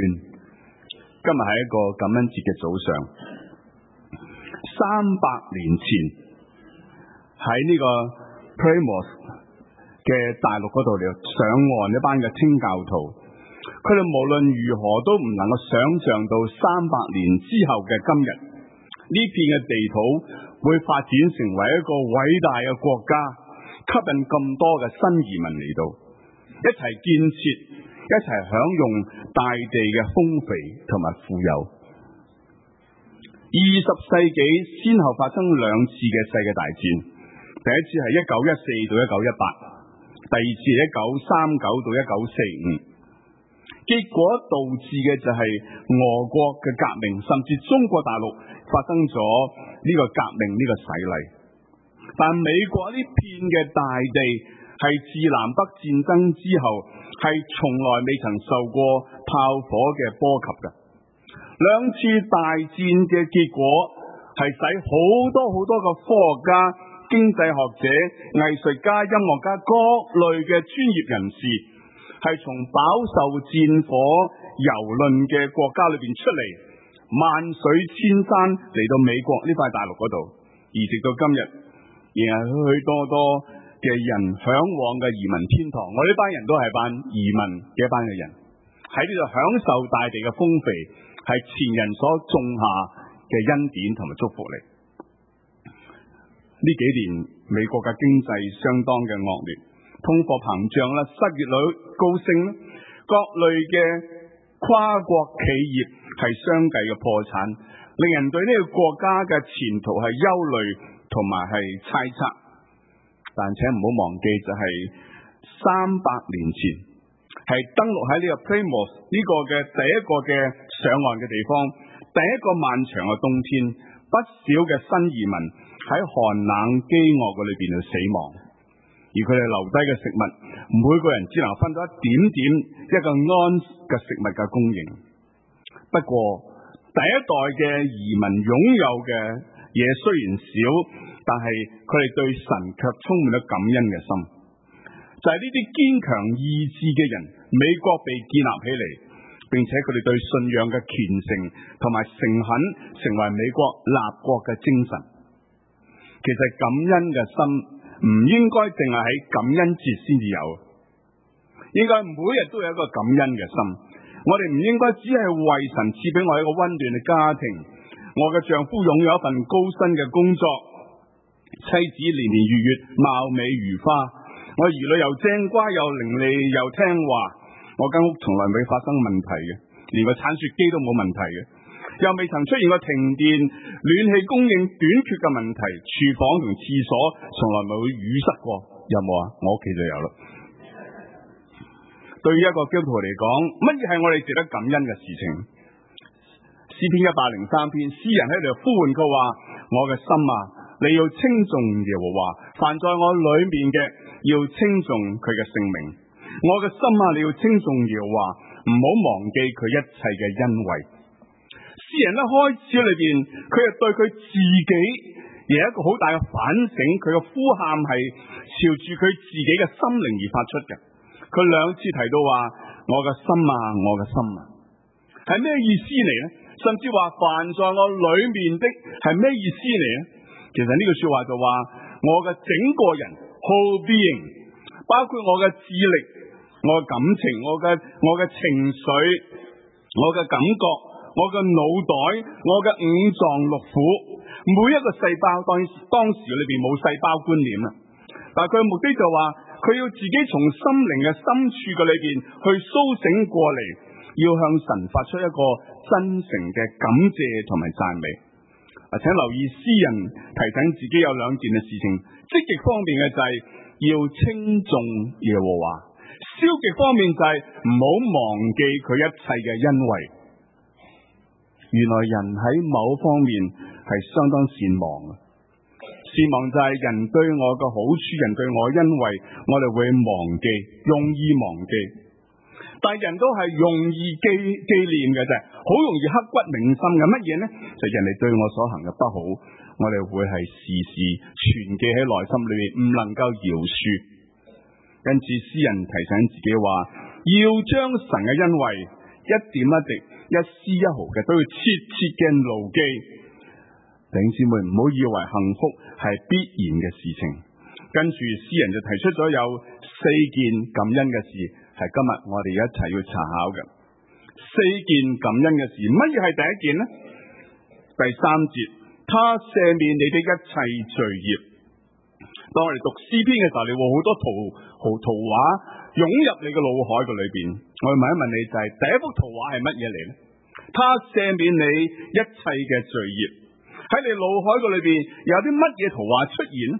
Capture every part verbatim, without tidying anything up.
今日係一個感恩節嘅早上，三百年前喺呢個 Plymouth 嘅大陸嗰度嚟上岸一班嘅清教徒，佢哋無論如何都唔能夠想象到三百年之後嘅今日，呢片嘅地土會發展成為一個偉大嘅國家，吸引咁多嘅新移民嚟到，一齊建設，一齊享用大地嘅豐肥同埋富有。二十世紀先後發生兩次嘅世界大戰，第一次係一九一四到一九一八，第二次係一九三九到一九四五。結果導致嘅就係俄國嘅革命，甚至中國大陸發生咗呢個革命，呢個洗禮。但美國呢片嘅大地係自南北戰爭之後係從來未曾受過炮火嘅波及嘅。兩次大戰嘅結果係使好多好多嘅科學家、經濟學者、藝術家、音樂家各類嘅專業人士係從飽受戰火蹂躪嘅國家裏邊出嚟，萬水千山嚟到美國呢塊大陸嗰度，而直到今日仍係許許多多嘅人向往嘅移民天堂。我呢班人都係班移民嘅一班嘅人，喺呢度享受大地嘅豐肥，係前人所種下嘅恩典同埋祝福嚟。呢幾年美國嘅經濟相當嘅惡劣，通貨膨脹啦，失業率高升啦，各類嘅跨國企業係相繼嘅破產，令人對呢個國家嘅前途係憂慮同埋係猜測。但請唔好忘記，就係三百年前係登陸喺呢個 Plymouth 呢個嘅第一個嘅上岸嘅地方，第一個漫長嘅冬天，不少嘅新移民喺寒冷飢餓嘅裏邊去死亡。而佢哋留低嘅食物，每個人只能分到一點點一個安嘅食物嘅供應。不過第一代嘅移民擁有嘅嘢雖然少，但係佢哋對神卻充滿咗感恩嘅心。就係呢啲堅強意志嘅人，美國被建立起嚟，並且佢哋對信仰嘅虔誠同埋誠懇，成為美國立國嘅精神。其實感恩嘅心唔應該淨係喺感恩節先至有，應該每日都有一個感恩嘅心。我哋唔應該只係為神賜俾我一個溫暖嘅家庭，我嘅丈夫擁有一份高薪嘅工作，妻子年年月月貌美如花，我兒女又精乖又伶俐又聽話，我間屋從來未發生問題嘅，連個鏟雪機都冇問題嘅，又未曾出現過停電、暖氣供應短缺嘅問題，廚房同廁所從來冇淤塞過，有冇啊？我屋企就有啦。對於一個基督徒嚟講，乜嘢係我哋值得感恩嘅事情？詩篇一百零三篇，詩人喺度呼喚佢話：我嘅心啊，你要稱頌耶和華，凡在我裏面嘅要稱頌佢嘅聖名。我嘅心啊，你要稱頌耶和華，唔好忘記佢一切嘅恩惠。詩人一開始裏邊，佢係對佢自己有一個好大嘅反省，佢嘅呼喊係朝住佢自己嘅心靈而發出嘅。佢兩次提到話：我嘅心啊，我嘅心啊，係咩意思嚟呢？甚至話凡在我裏面的係咩意思嚟呢？其實呢句說話就話我嘅整個人 whole being， 包括我嘅智力、我嘅感情、我嘅我嘅情緒、我嘅感覺、我嘅腦袋、我嘅五臟六腑，每一個細胞，當當時裏邊冇細胞觀念啦，但係佢嘅目的就話佢要自己從心靈嘅深處嘅裏邊去蘇醒過嚟，要向神發出一個真誠嘅感謝同埋讚美。啊，請留意詩人提醒自己有兩件嘅事情，積極方面嘅就係要稱頌耶和華，消極方面就係唔好忘記佢一切嘅恩惠。原來人喺某方面係相當善忘嘅，善忘就係人對我嘅好處，人對我恩惠，我哋會忘記，容易忘記。但係人都係容易記紀念嘅啫，好容易刻骨銘心嘅。乜嘢呢？就係人哋對我所行嘅不好，我哋會係時時存記喺內心裏面，唔能夠饒恕。因此詩人提醒自己話，要將神嘅恩惠， 一點一滴、一絲一毫嘅都要切切嘅牢記。弟兄姊妹，唔好以為幸福係必然嘅事情。跟住詩人就提出咗有四件感恩嘅事，係今日我哋一齊要查考嘅。四件感恩嘅事，乜嘢係第一件呢？第三節，他赦免你的一切罪孽。當我哋讀詩篇嘅時候，你會好多圖圖圖畫湧入你嘅腦海嘅裏邊。我會問一問你，就係、是、第一幅圖畫係乜嘢嚟呢？他赦免你一切嘅罪孽，喺你腦海嘅裏邊有啲乜嘢圖畫出現呢？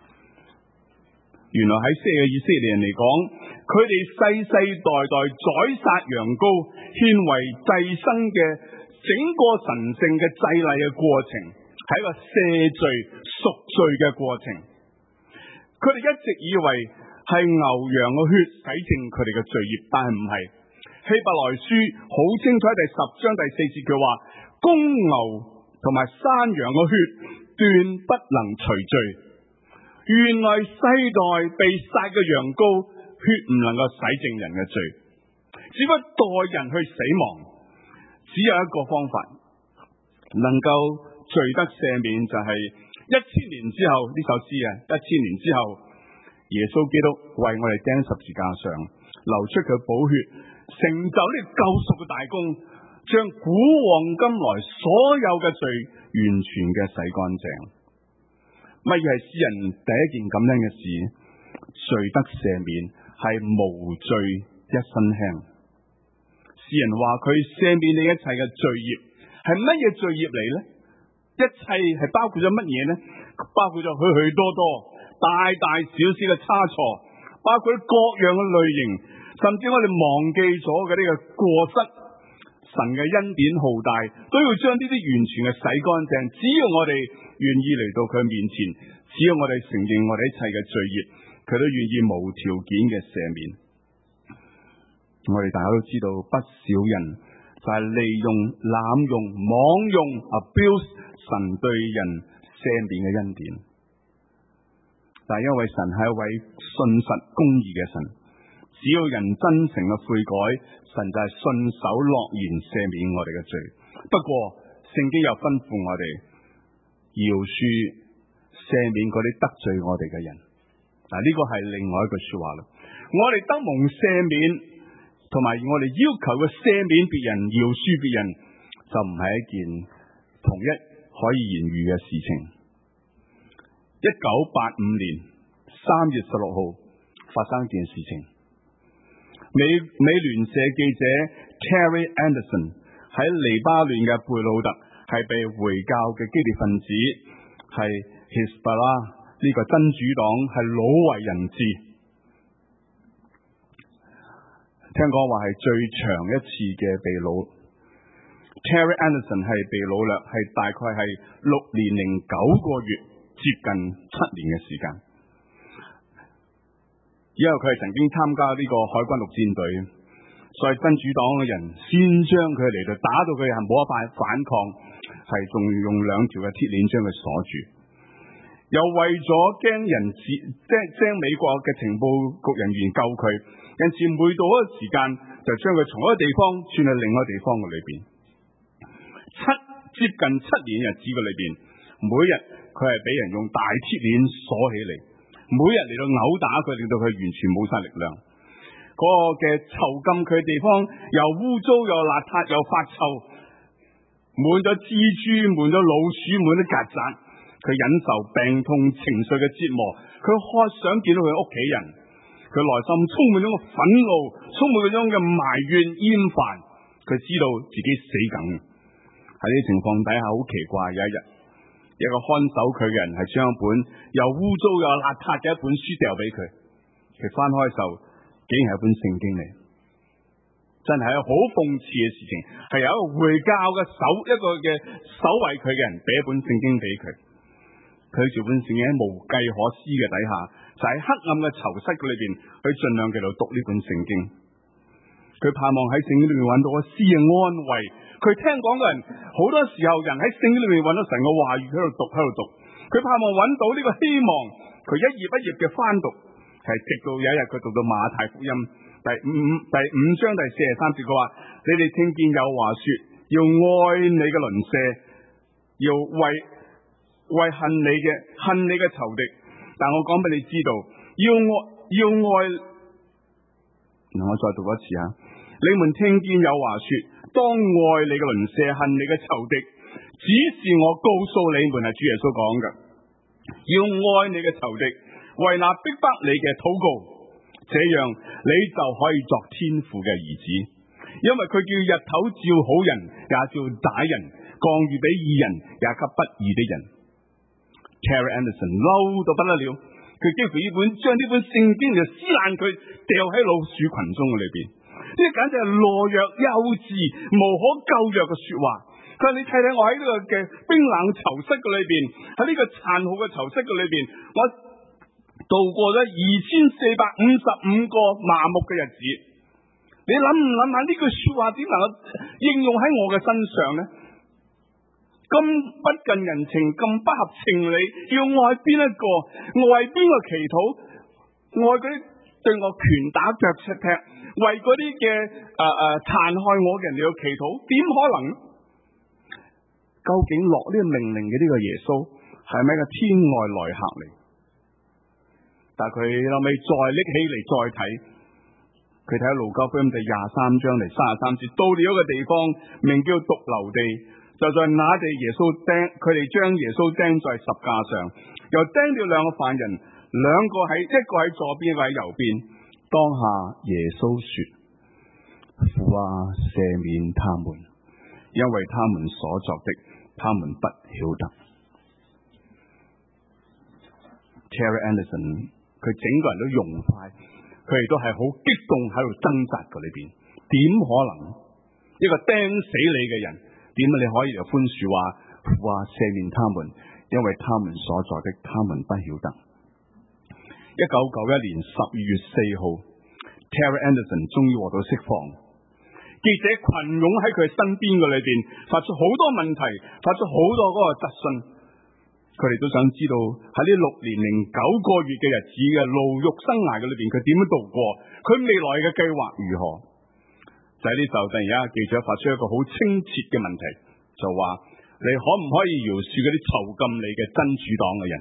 原來喺昔日以色列人嚟講，佢哋世世代代宰殺羊羔獻為祭牲嘅整個神聖嘅祭禮嘅過程，係一個赦罪贖罪嘅過程。佢哋一直以為係牛羊嘅血洗淨佢哋嘅罪孽，但係唔係。希伯來書好清楚喺第十章第四節佢話，公牛同埋山羊嘅血斷不能除罪。原來世代被殺嘅羊羔血唔能夠洗淨人嘅罪，只不過代人去死亡。只有一個方法能夠罪得赦免，就係一千年之後，呢首詩啊，一千年之後耶穌基督為我哋釘十字架上流出佢寶血，成就呢個救贖嘅大功，將古往今來所有嘅罪完全嘅洗乾淨。乜嘢係詩人第一件感恩嘅事？罪得赦免，係無罪一身輕。詩人話佢赦免你一切嘅罪孽，係乜嘢罪孽嚟呢？一切係包括咗乜嘢呢？包括咗許許多多大大小小嘅差錯，包括各樣嘅類型，甚至我哋忘記咗嘅呢個過失。神嘅恩典浩大，都要將呢啲完全嘅洗乾淨。只要我哋願意嚟到佢面前，只要我哋承認我哋一切嘅罪孽，佢都願意無條件嘅赦免。我哋大家都知道，不少人就係利用、濫用、妄用 abuse 神對人赦免嘅恩典。但係因為神係一位信實公義嘅神，只要人真誠嘅悔改，神就係信守諾言赦免我哋嘅罪。不過聖經又吩咐我哋饒恕赦免嗰啲得罪我哋嘅人。嗱，呢個係另外一句說話啦。我哋得蒙赦免，同埋我哋要求嘅赦免別人、饒恕別人，就唔係一件同一可以言喻嘅事情。一九八五年三月十六號發生一件事情。美美聯社記者 Terry Anderson 喺黎巴嫩嘅貝魯特係被回教嘅激烈分子係 Hezbollah 呢個真主黨係擄為人質。聽講話係最長一次嘅被擄。Terry Anderson 係被擄掠，係大概係六年零九個月，接近七年嘅時間。因為佢係曾經參加呢個海軍陸戰隊，所以真主黨嘅人先將佢嚟到打到佢係冇辦法反抗，係仲用兩條嘅鐵鏈將佢鎖住。又為咗驚人質，即係驚美國嘅情報局人員救佢，因此每到一個時間就將佢從一個地方轉去另一個地方嘅裏邊。七接近七年日子嘅裏邊，每日佢係俾人用大鐵鏈鎖起嚟，每日嚟到毆打佢，令到佢完全冇晒力量。嗰、那個嘅囚禁佢嘅地方又污糟又邋遢又發臭，滿咗蜘蛛，滿咗老鼠，滿咗曱甴。佢忍受病痛情緒嘅折磨，佢渴想見到佢屋企人，佢內心充滿咗個憤怒，充滿嗰種嘅埋怨厭煩。佢知道自己死梗。喺呢啲情況底下，好奇怪，有一日，一個看守佢嘅人係將一本又污糟又邋遢嘅一本書掉俾佢，佢翻開嘅時候，竟然係一本聖經嚟，真係一個好諷刺嘅事情。係有一個回教嘅守一個嘅守衛佢嘅人，俾一本聖經俾佢，佢住本聖經喺無計可施嘅底下，就喺黑暗嘅囚室裏邊，去盡量繼續讀呢本聖經。佢盼望喺聖經裏面揾到個詩嘅安慰。佢聽講嘅人好多時候，人喺聖經裏面揾到神嘅話語，喺度讀喺度讀。佢盼望揾到呢個希望，佢一頁一頁嘅翻讀，係直到有一日佢讀到馬太福音第第五第五章第四十三節，佢話：你哋聽見有話說，要愛你嘅鄰舍，要為為恨你嘅恨你嘅仇敵。但我講俾你知道，要愛要愛。嗱，我再讀一次啊！你們聽見有話說，當愛你嘅鄰舍，恨你嘅仇敵。只是我告訴你們，係主耶穌講嘅，要愛你嘅仇敵，為那逼迫你嘅禱告，這樣你就可以作天父嘅兒子。因為佢叫日頭照好人，也照歹人，降雨俾義人，也給不義的人。Terry Anderson 嬲到不得了，佢幾乎呢本將呢本聖經就撕爛佢，掉喺老鼠群中嘅裏邊。呢簡直係懦弱幼稚、無可救藥嘅說話。佢話：你睇睇我喺呢個嘅冰冷囚室嘅裏邊，喺呢個殘酷嘅囚室嘅裏邊，我度過咗二千四百五十五個麻木嘅日子。你諗唔諗下呢句說話點能夠應用喺我嘅身上呢？咁不近人情，咁不合情理，要愛邊一個？愛邊個祈禱？愛嗰啲對我拳打腳踢踢，為嗰啲嘅誒誒殘害我嘅人嚟到祈禱？點可能？究竟落呢個命令嘅呢個耶穌係咪一個天外來客嚟？但係佢後尾再拎起嚟再睇，佢睇路加福音第廿三章嚟三十三節，到了一個地方名叫髑髏地，就在那地耶穌釘，佢哋將耶穌釘在十架上，又釘了兩個犯人，兩個喺一個喺左邊，一個喺右邊。當下耶穌說：父啊，赦免他們，因為他們所作的，他們不曉得。Terry Anderson 佢整個人都融快，佢哋都係好激動喺度掙扎嘅裏邊。點可能一個釘死你嘅人，點解你可以就寬恕話父啊，赦免他們，因為他們所作的，他們不曉得。一九九一年十二月四號 Terry Anderson 終於獲到釋放。記者群湧喺佢身邊嘅裏邊，發出好多問題，發出好多嗰個質詢。佢哋都想知道喺呢六年零九個月嘅日子嘅牢獄生涯嘅裏邊，佢點樣度過？佢未來嘅計劃如何？就喺呢時候，突然間記者發出一個好清澈嘅問題，就話：你可唔可以饒恕嗰啲囚禁你嘅真主黨嘅人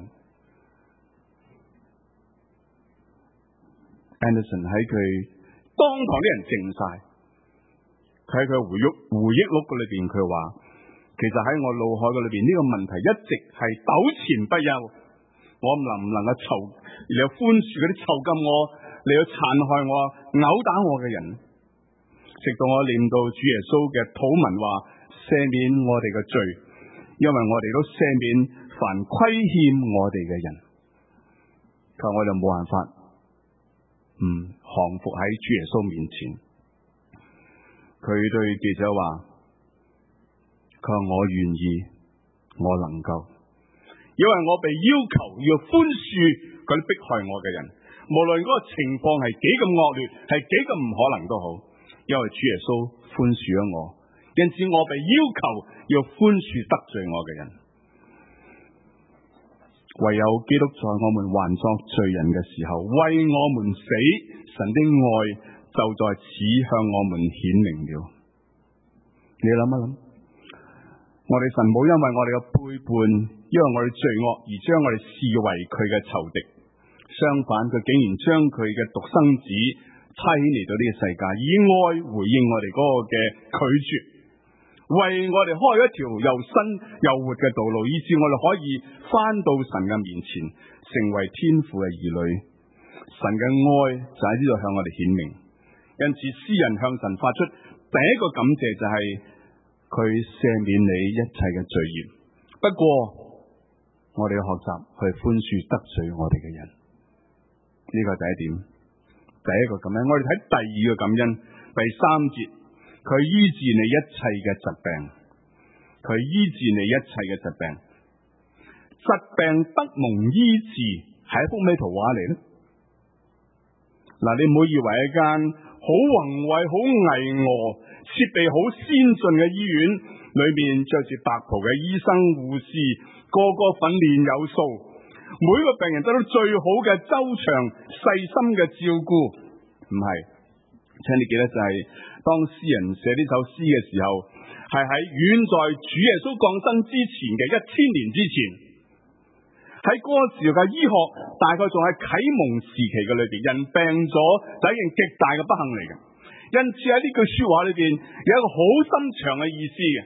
？Anderson 喺佢當堂啲人靜晒。佢喺佢回憶回憶錄嘅裏邊，佢話：其實喺我腦海嘅裏邊，呢個問題一直係糾纏不休。我能唔能夠囚嚟寬恕嗰啲囚禁我嚟到殘害我、毆打我嘅人？直到我念到主耶穌嘅禱文話：赦免我哋嘅罪，因為我哋都赦免凡虧欠我哋嘅人。佢話我就冇辦法，唔降服喺主耶穌面前。佢對記者話：佢話我願意，我能夠，因為我被要求要寬恕嗰啲迫害我嘅人，無論嗰個情況係幾咁惡劣，係幾咁唔可能都好，因為主耶穌寬恕咗我，因此我被要求要寬恕得罪我嘅人。唯有基督在我們還作罪人嘅時候，為我們死，神的愛就在此向我們顯明了。你諗一諗，我哋神冇因為我哋嘅背叛，因為我哋罪惡而將我哋視為佢嘅仇敵，相反佢竟然將佢嘅獨生子差遣嚟到呢個世界，以愛回應我哋嗰個嘅拒絕，為我哋開一條又新又活嘅道路，以致我哋可以翻到神嘅面前，成為天父嘅兒女。神嘅愛就喺呢度向我哋顯明。因此詩人向神發出第一個感謝，就係佢赦免你一切嘅罪孽。不過我哋要學習去寬恕得罪我哋嘅人，呢個係第一點，第一個感恩。我哋睇第二個感恩，第三節，佢醫治你一切嘅疾病，佢醫治你一切嘅疾病。疾病得蒙醫治係一幅咩圖畫嚟呢？嗱，你唔好以為一間好宏偉、好巍峨、設備好先進嘅醫院，裏面着住白袍嘅醫生護士，個個訓練有素，每個病人得到最好嘅周詳細心嘅照顧，唔係， 請你記得就係、是、當詩人寫呢首詩嘅時候，係喺遠在主耶穌降生之前嘅一千年之前，喺嗰個時候嘅醫學大概仲係啟蒙時期嘅裏邊，人病咗就係一件極大嘅不幸嚟嘅。因此喺呢句說話裏邊有一個好深長嘅意思嘅。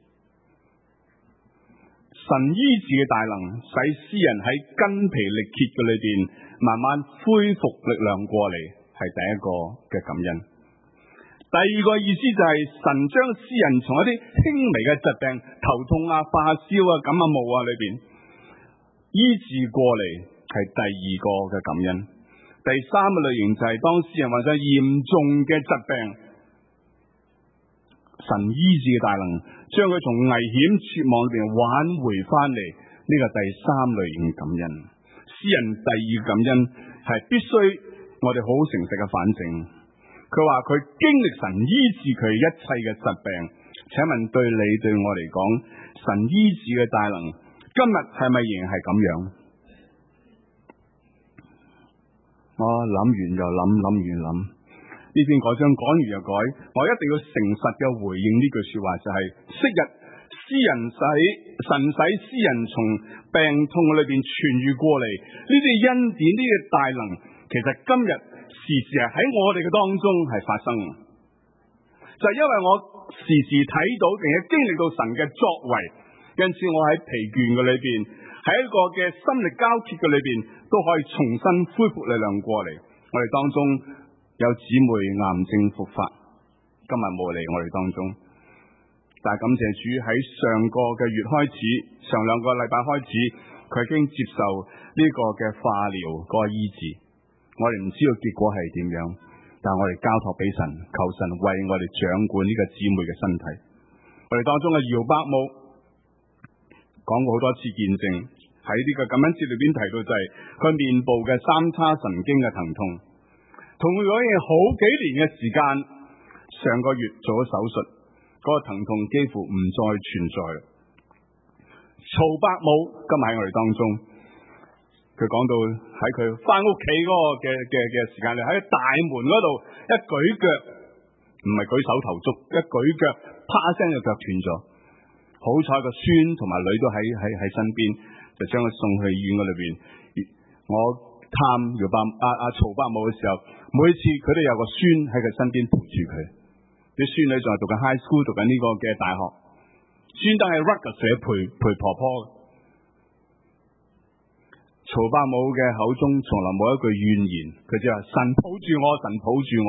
神醫治嘅大能使詩人喺筋疲力竭嘅裏邊慢慢恢復力量過嚟，係第一個嘅感恩。第二個意思就係神將詩人從一啲輕微嘅疾病，頭痛啊、發燒啊、感冒啊裏邊醫治過嚟，係第二個嘅感恩。第三個類型就係當詩人患上嚴重嘅疾病，神醫治嘅大能將佢從危險絕望裏邊挽回翻嚟，呢個第三類型感恩。詩人第二感恩係必須我哋好誠實嘅反省。佢話佢經歷神醫治佢一切嘅疾病，請問對你對我嚟講，神醫治嘅大能今日係咪仍然係咁樣？我諗完又諗，諗完諗，呢篇講章講完又改，我一定要誠實嘅回應呢句說話，就係、是、昔日詩人使神使詩人從病痛裏邊痊愈過嚟，呢啲恩典呢啲大能，其實今日時時係喺我哋嘅當中係發生，就係、是、因為我時時睇到並且經歷到神嘅作為，因此我喺疲倦嘅裏邊，喺一個嘅心力交瘁嘅裏邊，都可以重新恢復力量過嚟。我哋當中有姊妹癌症復發，今日冇嚟我哋當中，但係感謝主喺上個嘅月開始，上兩個禮拜開始，佢已經接受呢個嘅化療個醫治。我哋唔知道結果係點樣，但係我哋交託俾神，求神為我哋掌管呢個姊妹嘅身體。我哋當中嘅姚伯母講過好多次見證，喺呢個感恩節裏邊提到就係佢面部嘅三叉神經嘅疼痛，同佢講嘢好幾年嘅時間，上個月做咗手術，嗰個疼痛幾乎唔再存在。曹伯母今日喺我哋當中，佢講到喺佢翻屋企嗰個嘅嘅嘅時間，喺大門嗰度一舉腳，唔係舉手投足，一舉腳，啪一聲就腳斷咗。好彩個孫同埋女都喺喺喺身邊，就將佢送去醫院嗰裏邊。我探姚伯阿阿曹伯母嘅時候，每次佢都有個孫喺佢身邊陪住佢。啲孫女仲係讀緊 high school， 讀緊呢個嘅大學，專登喺 Rutgers 陪陪婆婆。曹伯母嘅口中從來冇一句怨言，佢就話神抱住我，神抱住我。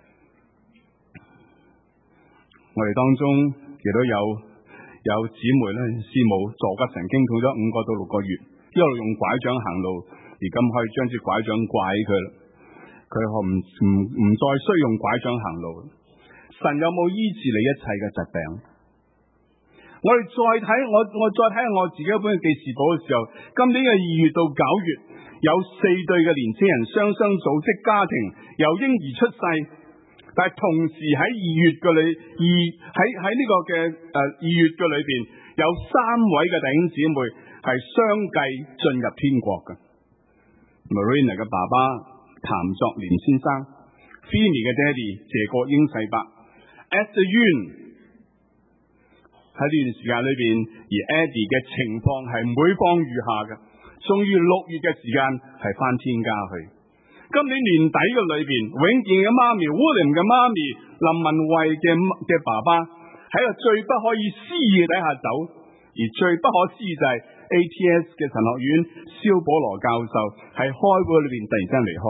我哋當中亦都有有姊妹咧，師母坐骨神經痛咗五個到六個月，一路用拐杖行路，而今可以將支拐杖掛起佢啦。佢可唔唔唔再需要用拐杖行路。神有冇醫治你一切嘅疾病？我哋再睇我我再睇下我自己一本嘅記事簿嘅時候，今年嘅二月到九月，有四對嘅年青人雙雙組織家庭，由嬰兒出世，但係同時喺二月嘅裏二喺喺呢個嘅誒二月嘅裏邊，有三位嘅弟兄姊妹係相繼進入天國嘅。Marina 嘅爸爸譚作年先生 ，Fimi 嘅爹哋謝國英世伯 ，Esther Yuen。喺呢段時間裏邊，而 Eddie 嘅情況係每況愈下嘅，終於六月嘅時間係翻天家去。今年年底嘅裏邊，永健嘅媽咪 William 嘅媽咪林文慧嘅嘅爸爸喺個最不可以思議嘅底下走，而最不可思議就係 A T S 嘅神學院蕭保羅教授喺開會裏邊突然間離開。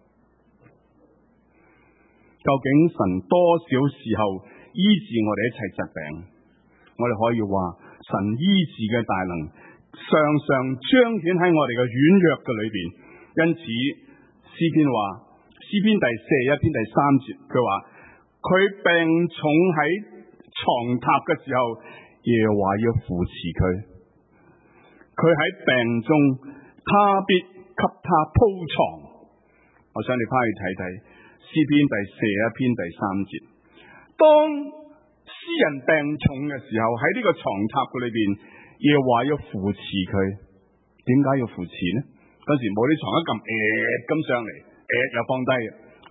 究竟神多少時候醫治我哋一切疾病？我哋可以話神醫治嘅大能常常彰顯喺我哋嘅軟弱嘅裏邊。因此詩篇話，詩篇第四十一篇第三節，佢話佢病重喺床榻嘅時候，耶和華要扶持佢。佢喺病中，他必給他鋪床。我想你翻去睇睇詩篇第四十一篇第三節。當詩人病重嘅時候，喺呢個床榻嘅裏邊，耶和華要扶持佢。點解要扶持呢？嗰時冇啲床一撳，誒咁上嚟，誒又放低。但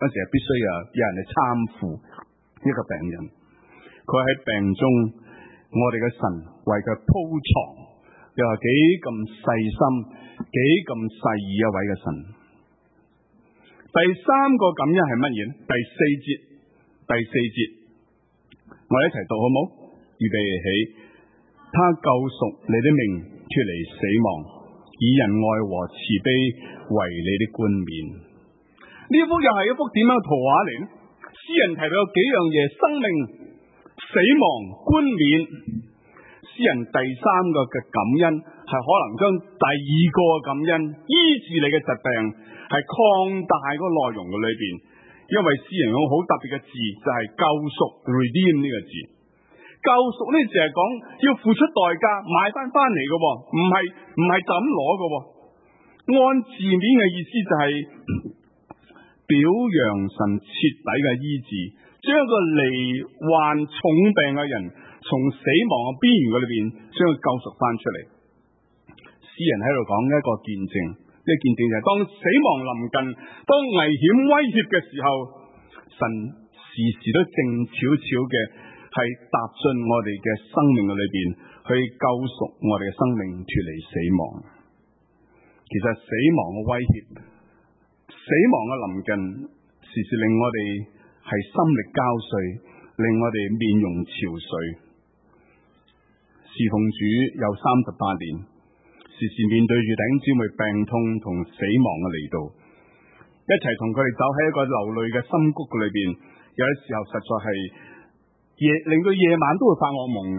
嗰時係必須有有人嚟參扶一個病人。佢喺病中，我哋嘅神為佢鋪床，又係幾咁細心，幾咁細意一位嘅神。第三個感恩係乜嘢咧？第四節，第四節，我哋一齊讀好冇？預備起，他救贖你的命脫離死亡，以仁愛和慈悲為你的冠冕。呢幅又係一幅點樣嘅圖畫嚟呢？詩人提到有幾樣嘢：生命、死亡、冠冕。詩人第三個嘅感恩係可能將第二個感恩醫治你嘅疾病係擴大嗰個內容嘅裏邊，因為詩人用好特別嘅字就係救贖 redeem 呢個字。救贖呢字係講要付出代價買翻翻嚟嘅，唔係唔係就咁攞嘅。按字面嘅意思就係表揚神徹底嘅醫治，將一個罹患重病嘅人從死亡嘅邊緣嗰裏邊將佢救贖翻出嚟。詩人喺度講一個見證，呢個見證就係當死亡臨近，當危險威脅嘅時候，神時時都靜悄悄嘅係踏進我哋嘅生命嘅裏邊，去救贖我哋嘅生命脫離死亡。其實死亡嘅威脅，死亡嘅臨近，時時令我哋係心力交瘁，令我哋面容憔悴。侍奉主有三十八年，時時面對住弟兄姊妹病痛同死亡嘅嚟到，一齊同佢哋走喺一個流淚嘅深谷裏邊，有啲時候實在係夜令到夜晚都會發惡夢嘅。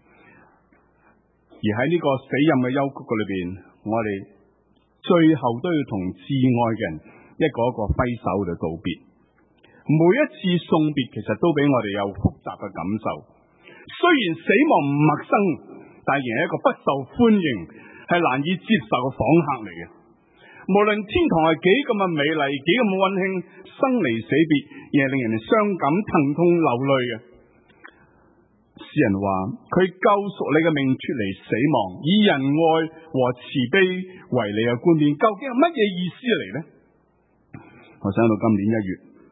而喺呢個死蔭嘅幽谷嘅裏邊，我哋最後都要同至愛嘅人一個一個揮手嚟道別。每一次送別其實都俾我哋有複雜嘅感受。雖然死亡唔陌生，但仍係一個不受歡迎、係難以接受嘅訪客嚟嘅。無論天堂係幾咁嘅美麗、幾咁溫馨，生離死別亦係令人哋傷感、疼痛、流淚嘅。詩人話佢救贖你嘅命脫離死亡，以仁愛和慈悲為你嘅冠冕，究竟係乜嘢意思嚟呢？我想到今年一月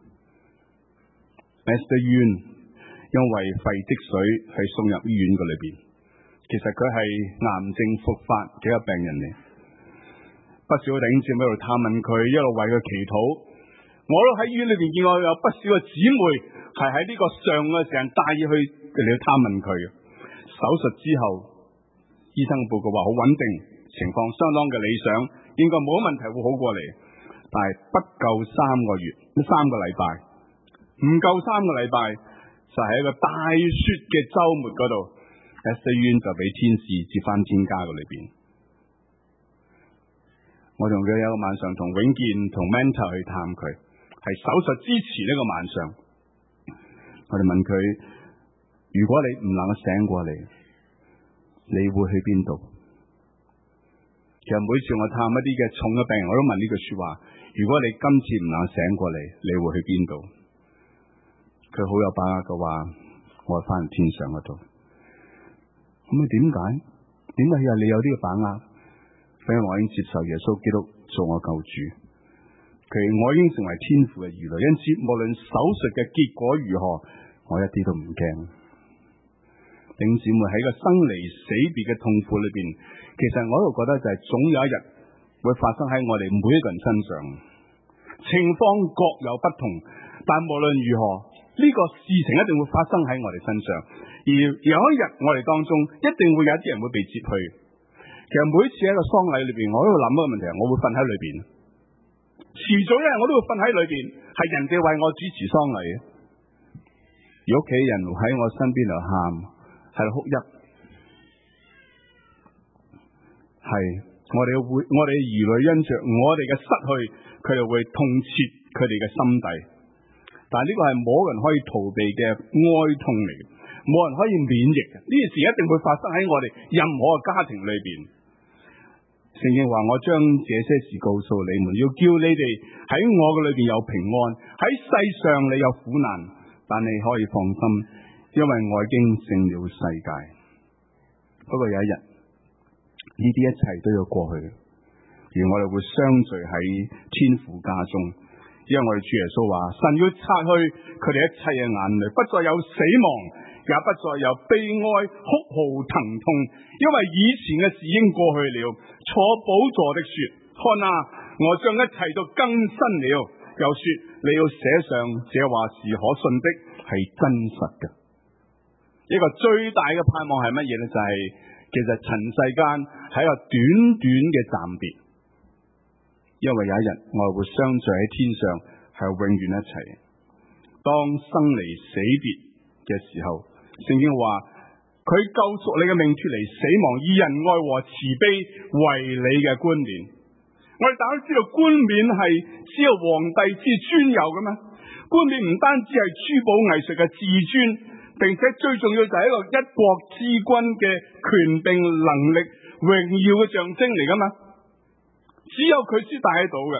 Esther Yuen 因為肺積水係送入醫院嘅裏邊，其實佢係癌症復發嘅一個病人嚟。不少弟兄姊妹喺度探問佢，一路為佢祈禱。我都喺醫院裏邊見過有不少嘅姊妹係喺呢個上嘅時間帶佢去嚟去探問佢。手術之後，醫生嘅報告話好穩定，情況相當嘅理想，應該冇乜問題會好過嚟。但係不夠三個月，三個禮拜，唔夠三個禮拜。就喺一個大雪嘅周末嗰度 ，Esther Yuen 就俾天使接翻天家嗰裏邊。我同佢有一個晚上同永健同 Mentor 去探佢，係手術之前呢個晚上，我哋問佢：如果你唔能夠醒過嚟，你會去邊度？其實每次我探一啲嘅重嘅病人，我都問呢句說話：如果你今次唔能夠醒過嚟，你會去邊度？佢好有把握嘅話，我係翻去天上嗰度。咁你點解？點解又你有呢個把握？因為我已經接受耶穌基督做我救主，佢我已經成為天父嘅兒女，因此無論手術嘅結果如何，我一啲都唔驚。弟兄姊妹喺個生離死別嘅痛苦裏邊，其實我喺度覺得就係總有一日會發生喺我哋每一個人身上，情況各有不同，但無論如何。呢個事情一定會發生喺我哋身上，而有一日我哋當中一定會有一啲人會被接去。其實每一次喺個喪禮裏邊，我都會諗一個問題，我會瞓喺裏邊，遲早一日我都會瞓喺裏邊，係人哋為我主持喪禮嘅。而屋企人喺我身邊度喊，喺度哭泣，係我哋會，我哋兒女因着我哋嘅失去，佢哋會痛切佢哋嘅心底。但係呢個係冇人可以逃避嘅哀痛嚟嘅，冇人可以免疫嘅。呢件事一定會發生喺我哋任何嘅家庭裏邊。聖經話：我將這些事告訴你們，要叫你哋喺我嘅裏邊有平安，喺世上你有苦難，但你可以放心，因為我已經勝了世界。不過有一日，呢啲一切都要過去，而我哋會相聚喺天父家中。 因為我哋主耶穌話，神要擦去佢哋一切嘅眼淚，不再有死亡，也不再有悲哀、哭號、疼痛，因為以前嘅事已經過去了。坐寶座的說：看啊，我將一切都更新了。又說：你要寫上這話是可信的，係真實嘅。一個最大嘅盼望係乜嘢呢？就係、是、其實塵世間係一個短短嘅暫別，因為有一日我哋會相聚喺天上，係永遠一齊。當生離死別嘅時候，聖經話佢救贖你嘅命脫離死亡，以仁愛和慈悲為你嘅冠冕。我哋大家都知道冠冕係只有皇帝之專有嘅嘛，冠冕唔單止係珠寶藝術嘅至尊，並且最重要就係一個一國之君嘅權柄、能力、榮耀嘅象徵嚟噶嘛，只有佢先戴得到嘅。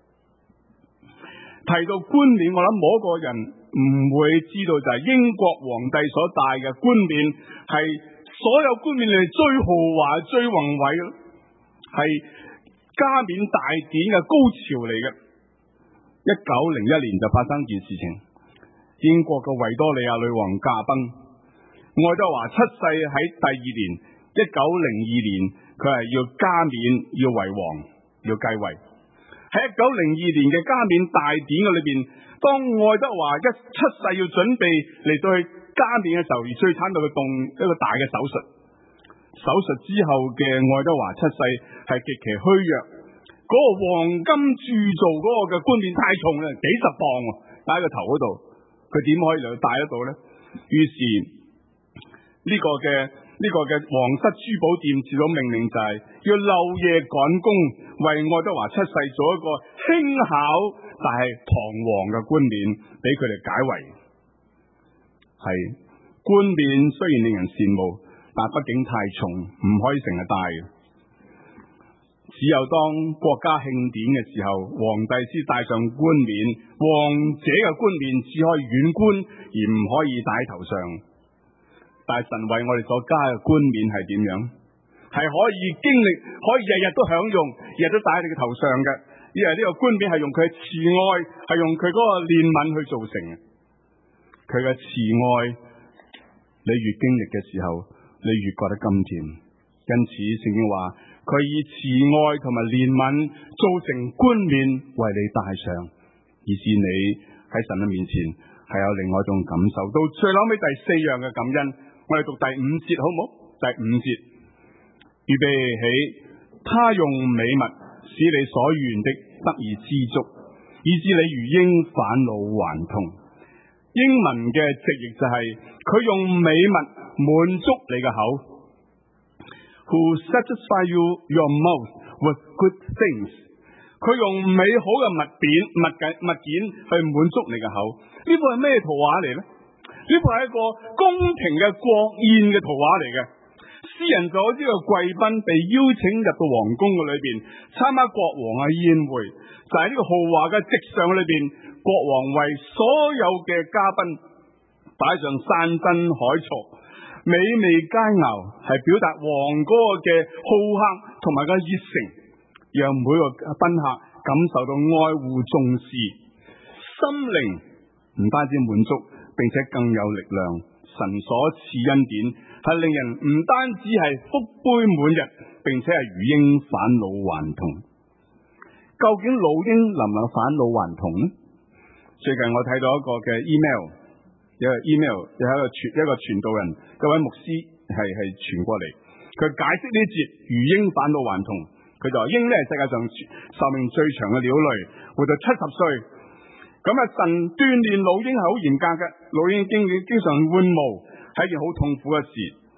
提到冠冕，我諗冇一個人唔會知道，就係英國皇帝所戴嘅冠冕係所有冠冕裏最豪華、最宏偉嘅，係加冕大典嘅高潮嚟嘅。一九零一年就發生件事情，英國嘅維多利亞女王駕崩，愛德華七世喺第二年一九零二年，佢係要加冕，要為王，要繼位。喺一九零二年嘅加冕大典嘅裏邊，當愛德華一出世要準備嚟到去加冕嘅時候，而最慘到佢動一個大嘅手術。手術之後嘅愛德華七世係極其虛弱，嗰、那個黃金鑄造嗰個嘅冠冕太重啦，幾十磅戴喺個頭嗰度，佢點可以嚟戴得到咧？於是呢個嘅呢、這個嘅皇室珠寶店接到命令，就係要漏夜趕工，為愛德華七世做一個輕巧但係堂皇嘅冠冕，俾佢哋解圍。係冠冕雖然令人羨慕，但畢竟太重，唔可以成日戴嘅。只有當國家慶典嘅時候，皇帝先戴上冠冕，王者嘅冠冕只可以遠觀，而唔可以戴喺頭上。但係神為我哋所加嘅冠冕係點樣？係可以經歷，可以日日都享用，日日都戴喺你嘅頭上嘅。因為呢個冠冕係用佢嘅慈愛，係用佢嗰個憐憫去造成嘅。佢嘅慈愛，你越經歷嘅時候，你越覺得甘甜。因此聖經話，佢以慈愛同埋憐憫造成冠冕為你戴上，以致你喺神嘅面前係有另外一種感受。到最後尾第四樣嘅感恩，我哋讀第五節好唔好？第五節，預備起，他用美物使你所願的得以知足，以致你如鷹返老還童。英文嘅直譯就係、是、佢用美物滿足你嘅口。Who satisfy you your mouth with good things？ 佢用美好嘅物件、物件、物件去滿足你嘅口。呢部係咩圖畫嚟呢？呢部係一個宮廷嘅國宴嘅圖畫嚟嘅。詩人就好似個貴賓被邀請入到皇宮嘅裏邊參加國王嘅宴會，就喺、是、呢個豪華嘅席上裏邊，國王為所有嘅嘉賓擺上山珍海草。美味佳肴係表達王嗰個嘅好客同埋個熱誠，讓每個賓客感受到愛護重視，心靈唔單止滿足，並且更有力量。神所賜恩典係令人唔單止係福杯滿溢，並且係如鷹返老還童。究竟老鷹能唔能返老還童呢？最近我睇到一個嘅 email。有個 email， 有一個傳一個傳道人，一位牧師係係傳過嚟，佢解釋呢節如鷹返老還童。佢就話鷹咧係世界上壽命最長嘅鳥類，活到七十歲。咁啊，神鍛煉老鷹係好嚴格嘅，老鷹經經常換毛係一件好痛苦嘅事。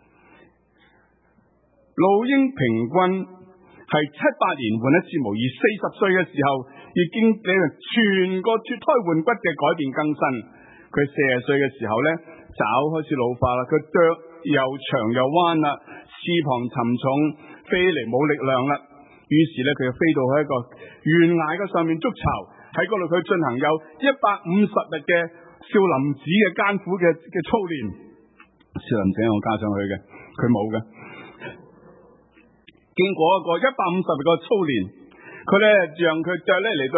老鷹平均係七八年換一次毛，而四十歲嘅時候已經你全個脫胎換骨嘅改變更新。佢四十歲嘅時候咧，爪開始老化啦，佢腳又長又彎啦，翅膀沉重，飛嚟冇力量啦。於是咧，佢就飛到去一個懸崖嘅上面築巢，喺嗰度佢進行有一百五十日嘅少林寺嘅艱苦嘅嘅操練。少林寺我加上去嘅，佢冇嘅。經過一個一百五十日嘅操練，佢咧讓佢腳咧嚟到踏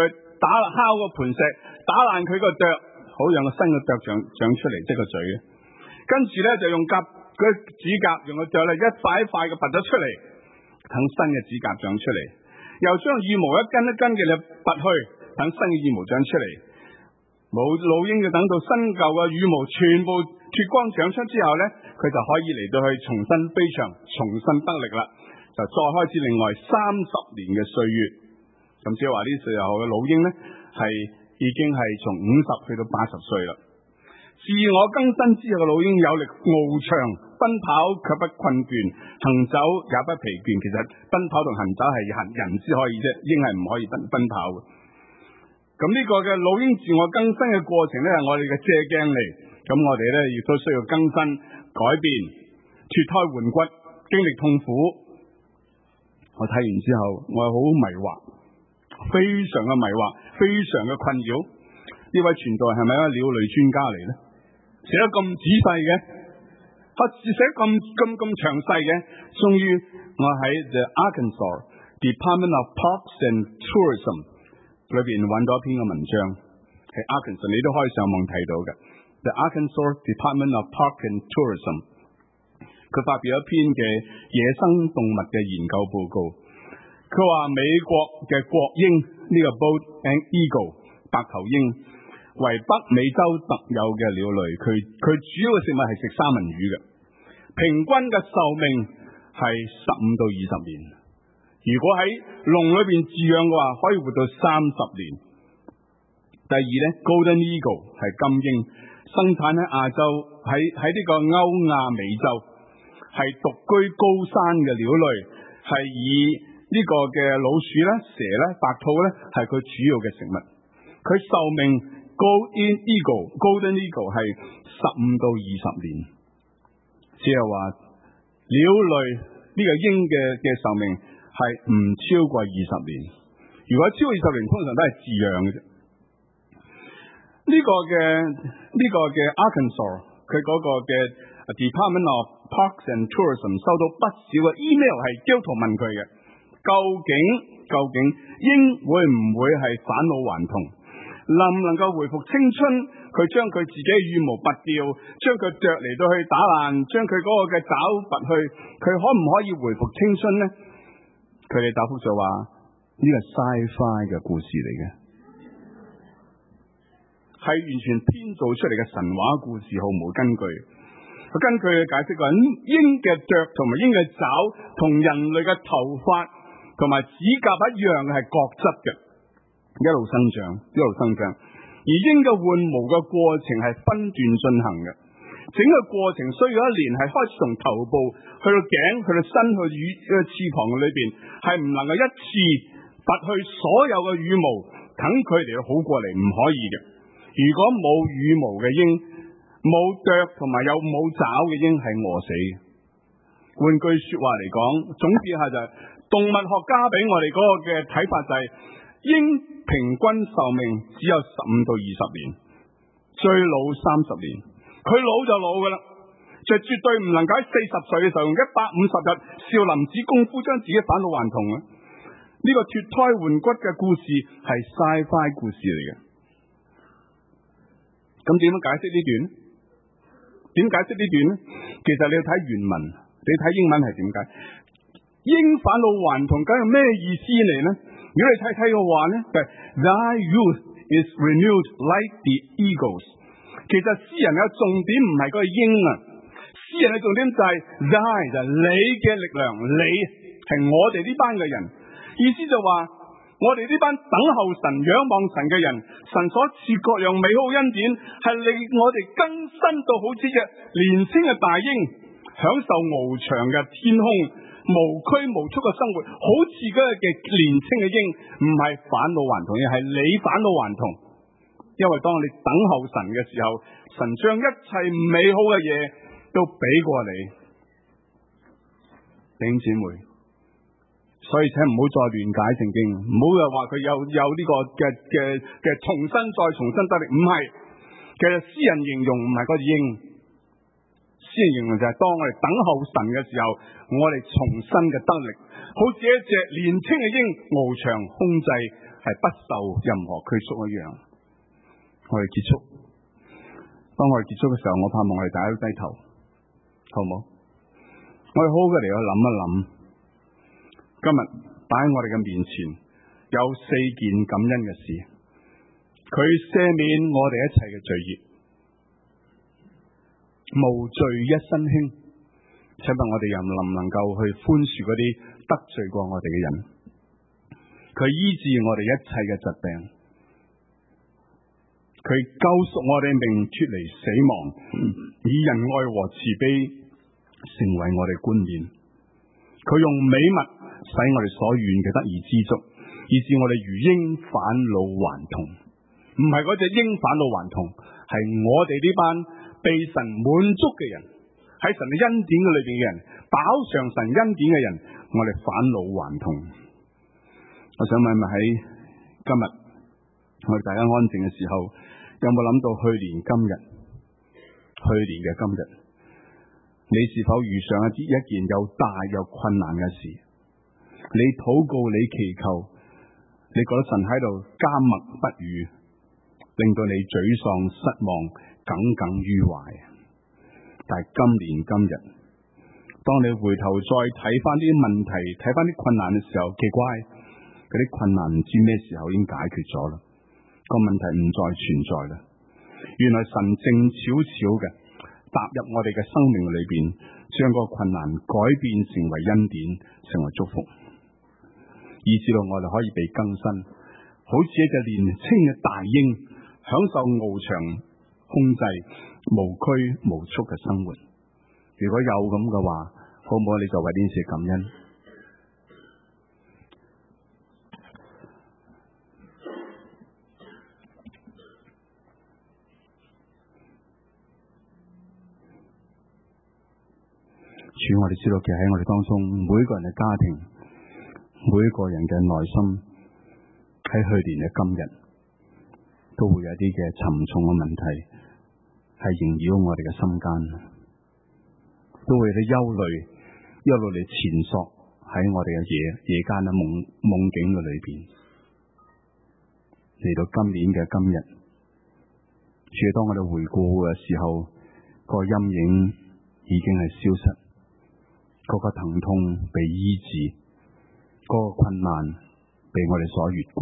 打敲個磐石，打爛佢個啄，好讓個新嘅啄長長出嚟，即係個嘴。跟住咧就用甲嗰指甲用個啄咧一塊一塊嘅拔咗出嚟，等新嘅指甲長出嚟。又將羽毛一根一根嘅咧拔去，等新嘅羽毛長出嚟。冇老鷹就等到新舊嘅羽毛全部脫光長出之後咧，佢就可以嚟到去重新飛翔，重新得力啦。就再開始另外三十年嘅歲月。咁即係話呢時候嘅老鷹咧，係已經係從五十去到八十歲啦。自我更新之後嘅老鷹有力翱翔，奔跑卻不困倦，行走也不疲倦。其實奔跑同行走係人人先可以啫，鷹係唔可以奔奔跑嘅。咁呢個嘅老鷹自我更新嘅過程咧，係我哋嘅借鏡嚟。咁我哋咧亦都需要更新、改變、脫胎換骨，經歷痛苦。我睇完之後，我係好迷惑，非常嘅迷惑，非常嘅困擾。呢位傳道係咪一個鳥類專家嚟咧？寫得咁仔細嘅，寫得咁咁咁詳細嘅。終於我喺 The Arkansas Department of Parks and Tourism 裏邊揾到一篇嘅文章，係 Arkansas， 你都可以上網睇到嘅。The Arkansas Department of Parks and Tourism， 佢發表一篇嘅野生動物嘅研究報告。佢話美國嘅國鷹呢、這個 Bald Eagle 白頭鷹為北美洲特有嘅鳥類，佢佢主要嘅食物係食三文魚嘅，平均嘅壽命係十五到二十年。如果喺籠裏邊飼養嘅話，可以活到三十年。第二咧 ，Golden Eagle 係金鷹，生產喺亞洲，喺喺呢個歐亞美洲，係獨居高山嘅鳥類，係以呢個嘅老鼠咧、蛇咧、白兔咧係佢主要嘅食物。佢壽命 Golden Eagle Golden Eagle 係十五到二十年，即係話鳥類呢個鷹嘅嘅壽命係唔超過二十年。如果超過二十年，通常都係飼養嘅啫。呢、這個嘅呢、這個嘅 Arkansas 佢嗰個嘅 Department of Parks and Tourism 收到不少嘅 email 係基督徒問佢嘅，究竟究竟鷹會唔會係返老還童，能唔能夠回復青春？佢將佢自己嘅羽毛拔掉，將佢啄嚟到去打爛，將佢嗰個嘅爪拔去，佢可唔可以回復青春呢？佢哋答覆就話呢個 sci-fi 嘅故事嚟嘅，係完全編造出嚟嘅神話故事，毫無根據。佢根據嘅解釋話，鷹嘅啄同埋鷹嘅爪同人類嘅頭髮同埋指甲一樣嘅，係角質嘅，一路生長一路生長。而鷹嘅換毛嘅過程係分段進行嘅，整個過程需要一年，係開始從頭部去到頸去到身去羽嘅翅膀裏邊，係唔能夠一次拔去所有嘅羽毛，等佢哋好過嚟，唔可以嘅。如果冇羽毛嘅鷹，冇啄同埋有冇爪嘅鷹係餓死嘅。換句說話嚟講，總結下就係、是、動物學家俾我哋嗰個嘅睇法就係、是、鷹平均壽命只有十五到二十年，最老三十年。佢老就老噶啦，就絕對唔能夠喺四十歲嘅時候用一百五十日少林寺功夫將自己返老還童啊！呢、這個脫胎換骨嘅故事係 sci-fi 故事嚟嘅。咁點樣解釋呢段呢？點解釋呢段呢？其實你要睇原文，你睇英文係點解？鷹返老還童究竟係咩意思嚟呢？如果你睇睇嘅話呢，就係、是、Thy youth is renewed like the eagles。其實詩人嘅重點唔係個鷹啊，詩人嘅重點就係 Thy 就係你嘅力量，你係我哋呢班嘅人。意思就話我哋呢班等候神、仰望神嘅人，神所賜各樣美好恩典，係令我哋更新到好似嘅年輕嘅大鷹，享受翱翔嘅天空，無拘無束嘅生活，好似嗰個嘅年輕嘅鷹，唔係返老還童，而係你返老還童。因為當你等候神嘅時候，神將一切美好嘅嘢都俾過你，弟兄姊妹。所以請唔好再亂解聖經，唔好又話佢有有呢個嘅嘅嘅重新再重新得力，唔係。其實詩人形容唔係嗰隻鷹，詩人形容就係當我哋等候神嘅時候，我哋重新嘅得力，好似一隻年輕嘅鷹翱翔空際， 係不受任何拘束一樣。我哋結束，當我哋結束嘅時候，我盼望我哋大家都低頭，好唔好？我哋好好嘅嚟去諗一諗，今日擺喺我哋嘅面前有四件感恩嘅事，佢赦免我哋一切嘅罪孽，無罪一身輕。請問我哋又能唔能夠去寬恕嗰啲得罪過我哋嘅人？佢醫治我哋一切嘅疾病，佢救贖我哋命脫離死亡，以仁愛和慈悲成為我哋冠冕。佢用美物使我哋所願嘅得以知足，以致我哋如鷹返老還童。唔係嗰隻鷹返老還童，係我哋呢班被神滿足嘅人，喺神嘅恩典嘅裏邊嘅人，飽嘗神恩典嘅人，我哋返老還童。我想問問喺今日我哋大家安靜嘅時候，有冇諗到去年今日，去年嘅今日，你是否遇上一啲一件又大又困難嘅事？你禱告，你祈求，你覺得神喺度緘默不語，令到你沮喪失望，耿耿於懷。但係今年今日，當你回頭再睇翻啲問題，睇翻啲困難嘅時候，奇怪，嗰啲困難唔知咩時候已經解決咗啦，個問題唔再存在啦。原來神靜悄悄嘅踏入我哋嘅生命裏邊，將個困難改變成為恩典，成為祝福，以至到我哋可以被更新，好似一隻年輕嘅大鷹，享受翱翔空際，無拘無束嘅生活。如果有咁嘅話，好唔好？你就為呢件事感恩。主，我哋知道其實喺我哋當中，每個人嘅家庭，每一個人嘅內心，喺去年嘅今日，都會有一啲嘅沉重嘅問題係縈繞我哋嘅心間，都會有啲憂慮一路嚟纏索喺我哋嘅夜夜間嘅夢夢境嘅裏邊。嚟到今年嘅今日，主，當我哋回顧嘅時候，個陰影已經係消失，嗰個疼痛被醫治，嗰個困難被我哋所越過。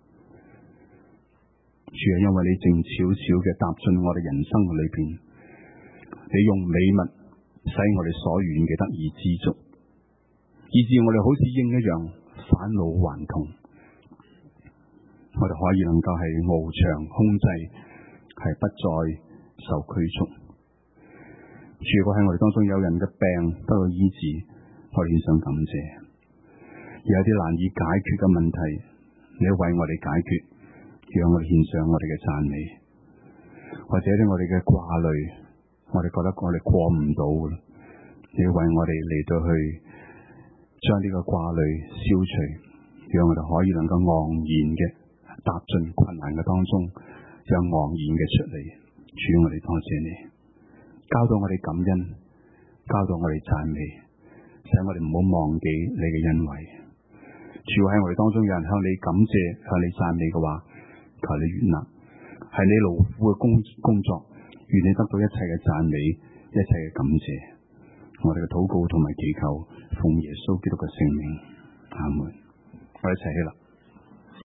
主係因為你靜悄悄嘅踏進我哋人生嘅裏邊，你用美物使我哋所願嘅得以知足，以致我哋好似鷹一樣返老還童。我哋可以能夠係翱翔空際，係不再受拘束。如果喺我哋當中有人嘅病得到醫治，我哋獻上感謝；有啲難以解決嘅問題，你為我哋解決，讓我哋獻上我哋嘅讚美。或者咧，我哋嘅掛慮，我哋覺得我哋過唔到，你為我哋嚟到去將呢個掛慮消除，讓我哋可以能夠昂然嘅踏進困難嘅當中，有昂然嘅出嚟。主，我哋多謝你，教導我哋感恩，教導我哋讚美，使我哋唔好忘記你嘅恩惠。主，喺我哋當中有人向你感謝、向你讚美嘅話，求你悅納，係你勞苦嘅工工作，願你得到一切嘅讚美，一切嘅感謝。我哋嘅禱告同埋祈求，奉耶穌基督嘅聖名，阿門。我哋一齊起立。